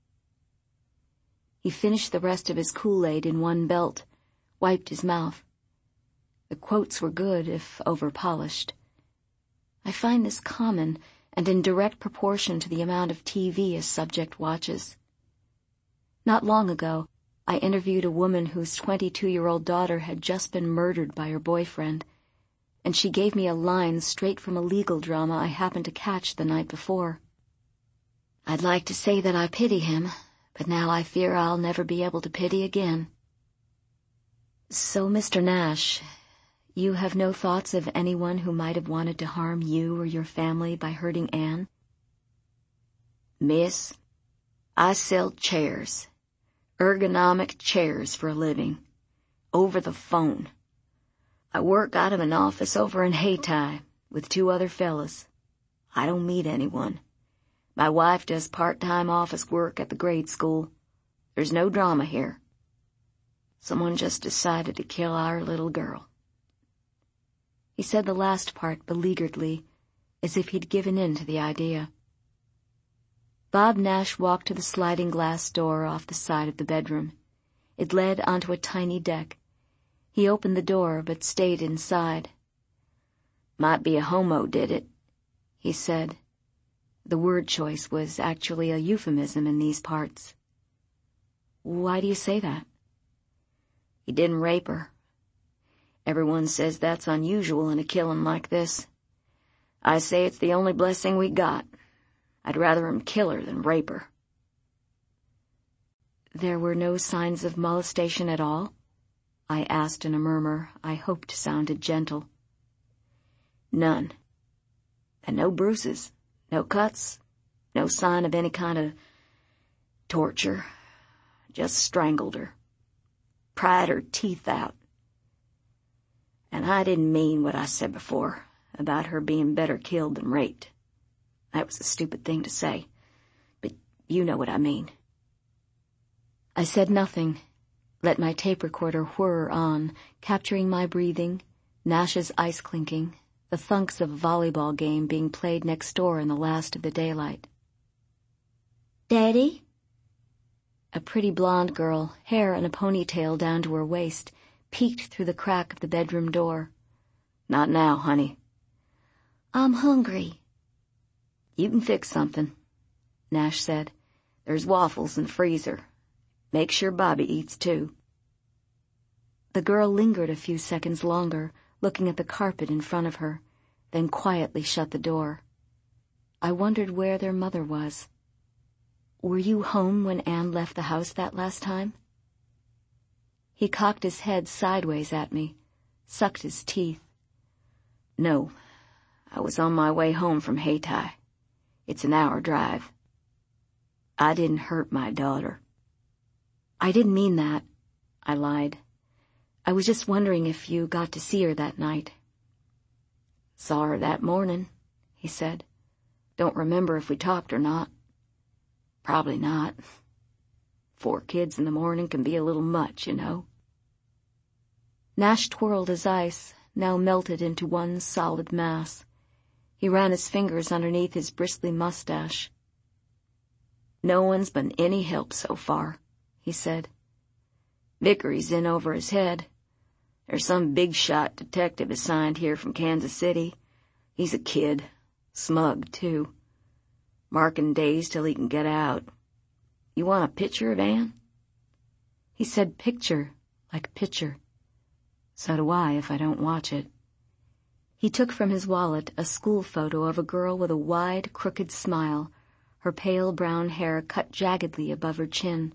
He finished the rest of his Kool-Aid in one belt, wiped his mouth. The quotes were good, if over-polished. I find this common and in direct proportion to the amount of T V a subject watches. Not long ago, I interviewed a woman whose twenty-two-year-old daughter had just been murdered by her boyfriend, and she gave me a line straight from a legal drama I happened to catch the night before. I'd like to say that I pity him, but now I fear I'll never be able to pity again. So, Mister Nash, you have no thoughts of anyone who might have wanted to harm you or your family by hurting Anne? Miss, I sell chairs, ergonomic chairs for a living, over the phone. I work out of an office over in Hayti with two other fellas. I don't meet anyone. My wife does part-time office work at the grade school. There's no drama here. Someone just decided to kill our little girl. He said the last part beleagueredly, as if he'd given in to the idea. Bob Nash walked to the sliding glass door off the side of the bedroom. It led onto a tiny deck. He opened the door, but stayed inside. Might be a homo did it, he said. The word choice was actually a euphemism in these parts. Why do you say that? He didn't rape her. Everyone says that's unusual in a killing like this. I say it's the only blessing we got. I'd rather him kill her than rape her. There were no signs of molestation at all? I asked in a murmur I hoped sounded gentle. None. And no bruises, no cuts, no sign of any kind of torture. Just strangled her. Pried her teeth out. And I didn't mean what I said before about her being better killed than raped. That was a stupid thing to say, but you know what I mean. I said nothing, let my tape recorder whir on, capturing my breathing, Nash's ice clinking, the thunks of a volleyball game being played next door in the last of the daylight. Daddy? A pretty blonde girl, hair in a ponytail down to her waist, peeked through the crack of the bedroom door. Not now, honey. I'm hungry. You can fix something, Nash said. There's waffles in the freezer. Make sure Bobby eats too. The girl lingered a few seconds longer, looking at the carpet in front of her, then quietly shut the door. I wondered where their mother was. Were you home when Anne left the house that last time? He cocked his head sideways at me, sucked his teeth. No, I was on my way home from Hayti. It's an hour drive. I didn't hurt my daughter. I didn't mean that, I lied. I was just wondering if you got to see her that night. Saw her that morning, he said. Don't remember if we talked or not. Probably not. Four kids in the morning can be a little much, you know. Nash twirled his ice, now melted into one solid mass. He ran his fingers underneath his bristly mustache. No one's been any help so far, he said. Vickery's in over his head. There's some big-shot detective assigned here from Kansas City. He's a kid. Smug, too. Marking days till he can get out. You want a picture of Anne? He said picture, like picture. So do I if I don't watch it. He took from his wallet a school photo of a girl with a wide, crooked smile, her pale brown hair cut jaggedly above her chin.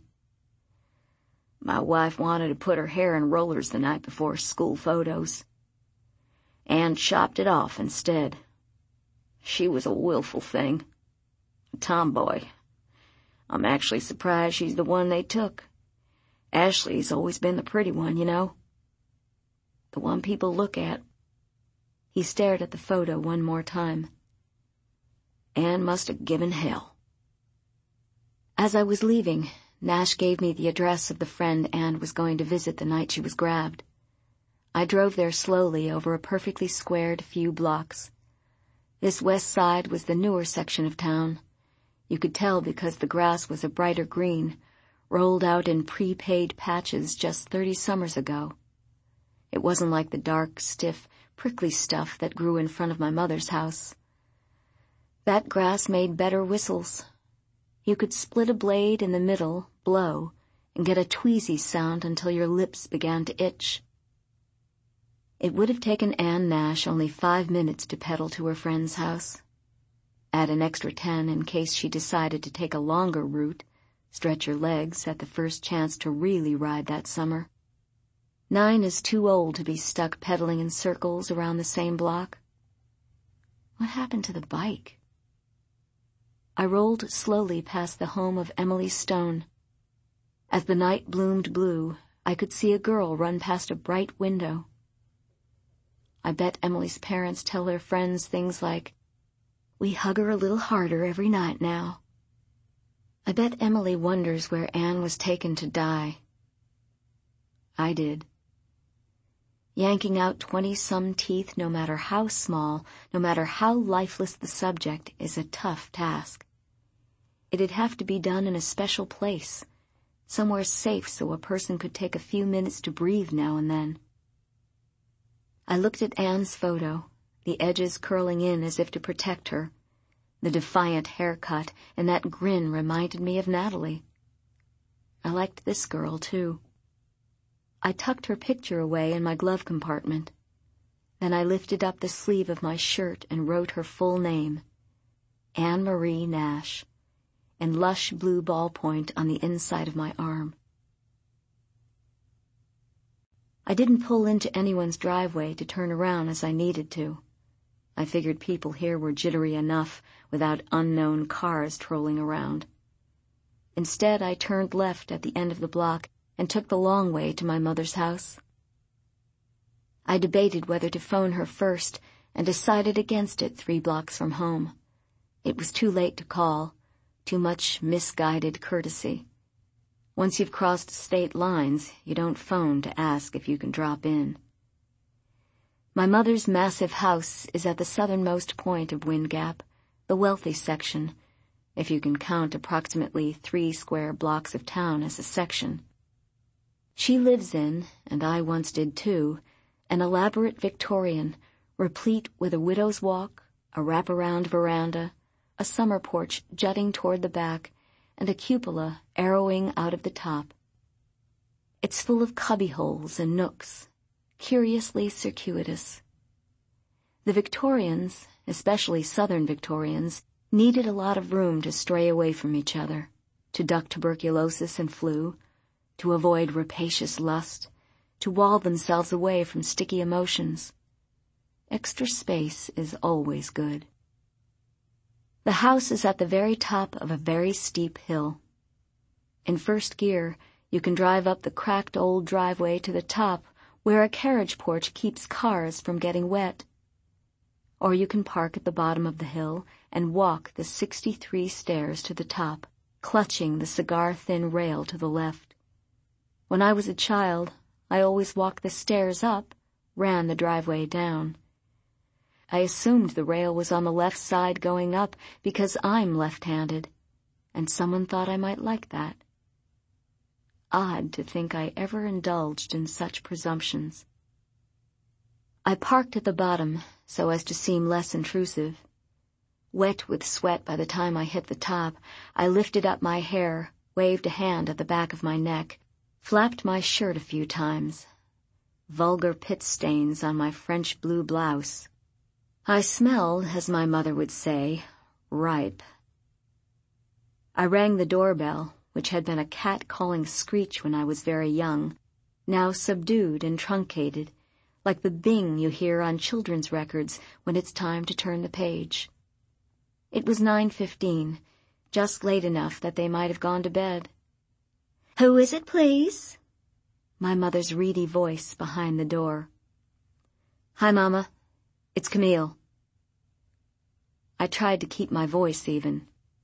My wife wanted to put her hair in rollers the night before school photos. Anne chopped it off instead. She was a willful thing. A tomboy. I'm actually surprised she's the one they took. Ashley's always been the pretty one, you know. The one people look at. He stared at the photo one more time. Anne must have given hell. As I was leaving, Nash gave me the address of the friend Anne was going to visit the night she was grabbed. I drove there slowly over a perfectly squared few blocks. This west side was the newer section of town. You could tell because the grass was a brighter green, rolled out in prepaid patches just thirty summers ago. It wasn't like the dark, stiff, prickly stuff that grew in front of my mother's house. That grass made better whistles. You could split a blade in the middle, blow, and get a tweezy sound until your lips began to itch. It would have taken Anne Nash only five minutes to pedal to her friend's house. Add an extra ten in case she decided to take a longer route, stretch her legs at the first chance to really ride that summer. Nine is too old to be stuck pedaling in circles around the same block. What happened to the bike? I rolled slowly past the home of Emily Stone. As the night bloomed blue, I could see a girl run past a bright window. I bet Emily's parents tell their friends things like, "We hug her a little harder every night now." I bet Emily wonders where Anne was taken to die. I did. Yanking out twenty-some teeth, no matter how small, no matter how lifeless the subject, is a tough task. It'd have to be done in a special place, somewhere safe so a person could take a few minutes to breathe now and then. I looked at Anne's photo, the edges curling in as if to protect her. The defiant haircut and that grin reminded me of Natalie. I liked this girl, too. I tucked her picture away in my glove compartment. Then I lifted up the sleeve of my shirt and wrote her full name, Anne Marie Nash, in lush blue ballpoint on the inside of my arm. I didn't pull into anyone's driveway to turn around as I needed to. I figured people here were jittery enough without unknown cars trolling around. Instead, I turned left at the end of the block and took the long way to my mother's house. I debated whether to phone her first and decided against it three blocks from home. It was too late to call, too much misguided courtesy. Once you've crossed state lines, you don't phone to ask if you can drop in. My mother's massive house is at the southernmost point of Wind Gap, the wealthy section, if you can count approximately three square blocks of town as a section. She lives in, and I once did too, an elaborate Victorian, replete with a widow's walk, a wraparound veranda, a summer porch jutting toward the back, and a cupola arrowing out of the top. It's full of cubbyholes and nooks, curiously circuitous. The Victorians, especially Southern Victorians, needed a lot of room to stray away from each other, to duck tuberculosis and flu, to avoid rapacious lust, to wall themselves away from sticky emotions. Extra space is always good. The house is at the very top of a very steep hill. In first gear, you can drive up the cracked old driveway to the top where a carriage porch keeps cars from getting wet. Or you can park at the bottom of the hill and walk the sixty-three stairs to the top, clutching the cigar-thin rail to the left. When I was a child, I always walked the stairs up, ran the driveway down. I assumed the rail was on the left side going up because I'm left-handed, and someone thought I might like that. Odd to think I ever indulged in such presumptions. I parked at the bottom so as to seem less intrusive. Wet with sweat by the time I hit the top, I lifted up my hair, waved a hand at the back of my neck, flapped my shirt a few times. Vulgar pit stains on my French blue blouse. I smelled, as my mother would say, ripe. I rang the doorbell, which had been a cat-calling screech when I was very young, now subdued and truncated, like the bing you hear on children's records when it's time to turn the page. It was nine fifteen, just late enough that they might have gone to bed. "Who is it, please?" My mother's reedy voice behind the door. "Hi, Mama. It's Camille." I tried to keep my voice even.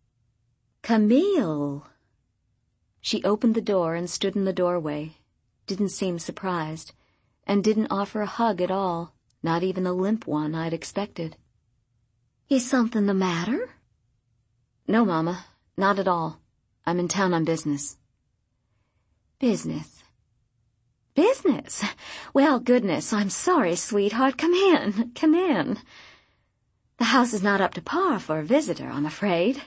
"Camille." She opened the door and stood in the doorway, didn't seem surprised, and didn't offer a hug at all, not even the limp one I'd expected. "Is something the matter?" "No, Mama, not at all. I'm in town on business." "Business? Business? Well, goodness, I'm sorry, sweetheart. Come in, come in. The house is not up to par for a visitor, I'm afraid."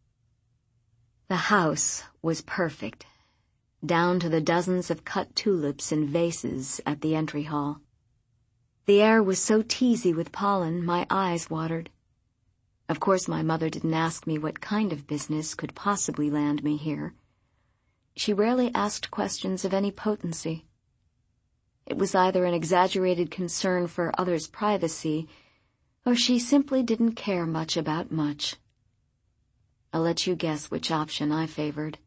The house was perfect, down to the dozens of cut tulips in vases at the entry hall. The air was so teasy with pollen, my eyes watered. Of course, my mother didn't ask me what kind of business could possibly land me here. She rarely asked questions of any potency. It was either an exaggerated concern for others' privacy, or she simply didn't care much about much. I'll let you guess which option I favored.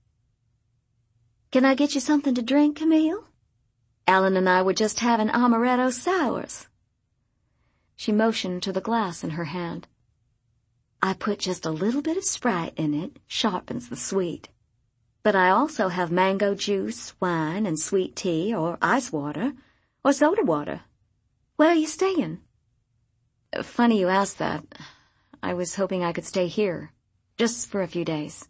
"Can I get you something to drink, Camille? Alan and I were just having amaretto sours." She motioned to the glass in her hand. "I put just a little bit of Sprite in it, sharpens the sweet. But I also have mango juice, wine, and sweet tea, or ice water, or soda water. Where are you staying?" "Funny you ask that. I was hoping I could stay here, just for a few days."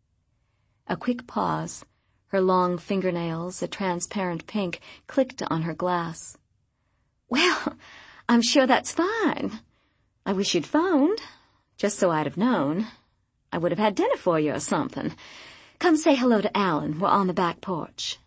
A quick pause. Her long fingernails, a transparent pink, clicked on her glass. "Well, I'm sure that's fine. I wish you'd phoned, just so I'd have known. I would have had dinner for you or something. Come say hello to Alan. We're on the back porch."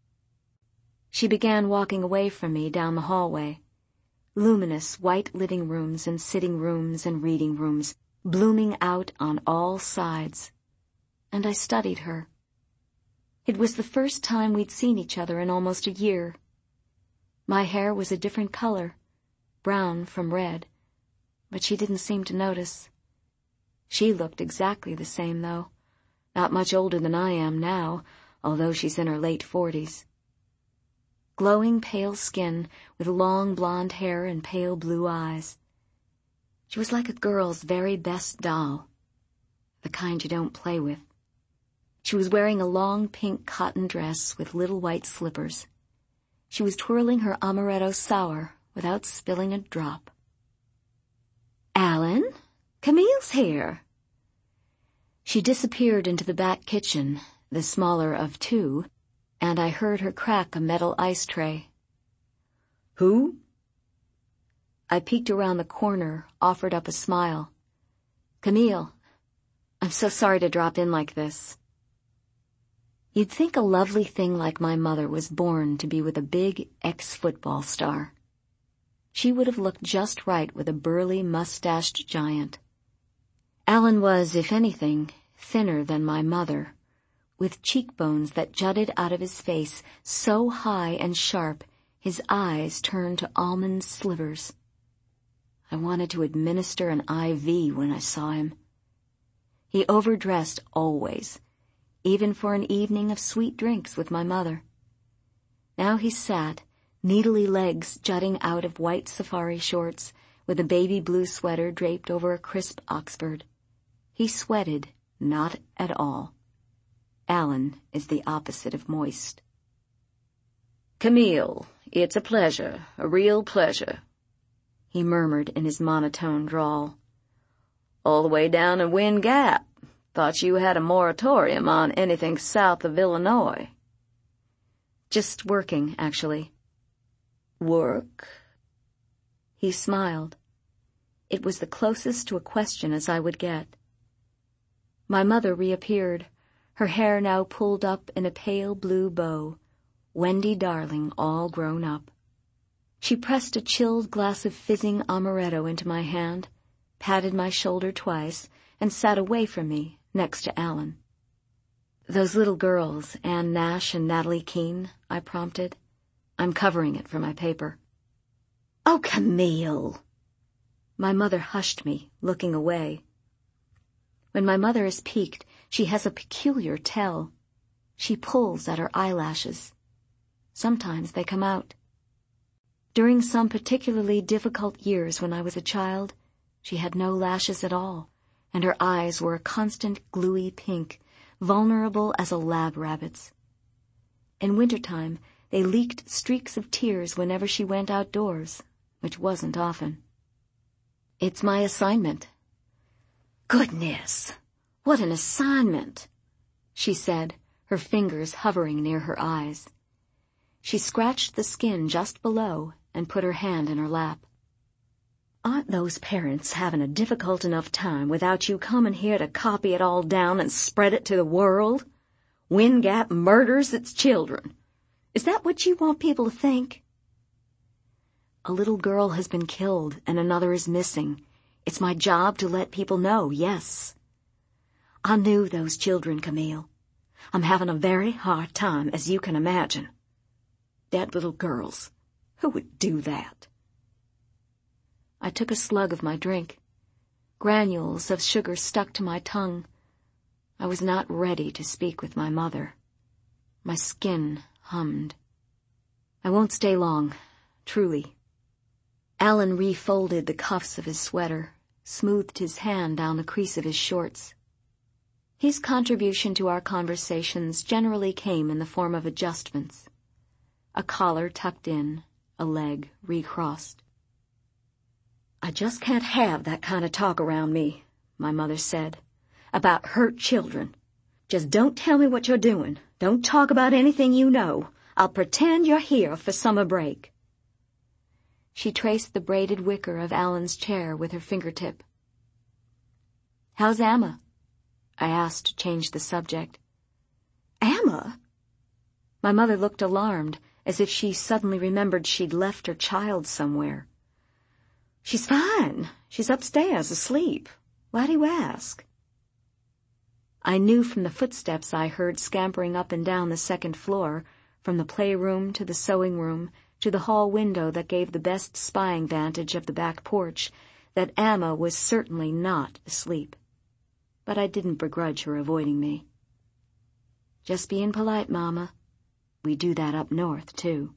She began walking away from me down the hallway. Luminous white living rooms and sitting rooms and reading rooms, blooming out on all sides. And I studied her. It was the first time we'd seen each other in almost a year. My hair was a different color, brown from red, but she didn't seem to notice. She looked exactly the same, though, not much older than I am now, although she's in her late forties. Glowing pale skin with long blonde hair and pale blue eyes. She was like a girl's very best doll, the kind you don't play with. She was wearing a long pink cotton dress with little white slippers. She was twirling her amaretto sour without spilling a drop. "Alan, Camille's here." She disappeared into the back kitchen, the smaller of two, and I heard her crack a metal ice tray. "Who?" I peeked around the corner, offered up a smile. "Camille, I'm so sorry to drop in like this." You'd think a lovely thing like my mother was born to be with a big ex-football star. She would have looked just right with a burly, mustached giant. Alan was, if anything, thinner than my mother, with cheekbones that jutted out of his face so high and sharp his eyes turned to almond slivers. I wanted to administer an I V when I saw him. He overdressed always, even for an evening of sweet drinks with my mother. Now he sat, needly legs jutting out of white safari shorts, with a baby blue sweater draped over a crisp Oxford. He sweated not at all. Alan is the opposite of moist. "Camille, it's a pleasure, a real pleasure," he murmured in his monotone drawl. "All the way down in Wind Gap. Thought you had a moratorium on anything south of Illinois." "Just working, actually." "Work?" He smiled. It was the closest to a question as I would get. My mother reappeared, her hair now pulled up in a pale blue bow, Wendy Darling all grown up. She pressed a chilled glass of fizzing amaretto into my hand, patted my shoulder twice, and sat away from me, next to Alan. "Those little girls, Ann Nash and Natalie Keene," I prompted. "I'm covering it for my paper." "Oh, Camille!" My mother hushed me, looking away. When my mother is piqued, she has a peculiar tell. She pulls at her eyelashes. Sometimes they come out. During some particularly difficult years when I was a child, she had no lashes at all, and her eyes were a constant gluey pink, vulnerable as a lab rabbit's. In wintertime, they leaked streaks of tears whenever she went outdoors, which wasn't often. "It's my assignment." "Goodness, what an assignment," she said, her fingers hovering near her eyes. She scratched the skin just below and put her hand in her lap. "Aren't those parents having a difficult enough time without you coming here to copy it all down and spread it to the world? Wind Gap murders its children. Is that what you want people to think?" "A little girl has been killed and another is missing. It's my job to let people know, yes." "I knew those children, Camille. I'm having a very hard time, as you can imagine. Dead little girls. Who would do that?" I took a slug of my drink. Granules of sugar stuck to my tongue. I was not ready to speak with my mother. My skin hummed. "I won't stay long, truly." Alan refolded the cuffs of his sweater, smoothed his hand down the crease of his shorts. His contribution to our conversations generally came in the form of adjustments. A collar tucked in, a leg recrossed. "I just can't have that kind of talk around me," my mother said, "about hurt children. Just don't tell me what you're doing. Don't talk about anything you know. I'll pretend you're here for summer break." She traced the braided wicker of Alan's chair with her fingertip. "How's Amma?" I asked to change the subject. "Amma?" My mother looked alarmed, as if she suddenly remembered she'd left her child somewhere. "She's fine. She's upstairs, asleep. Why do you ask?" I knew from the footsteps I heard scampering up and down the second floor, from the playroom to the sewing room, to the hall window that gave the best spying vantage of the back porch, that Amma was certainly not asleep. But I didn't begrudge her avoiding me. "Just being polite, Mama. We do that up north, too."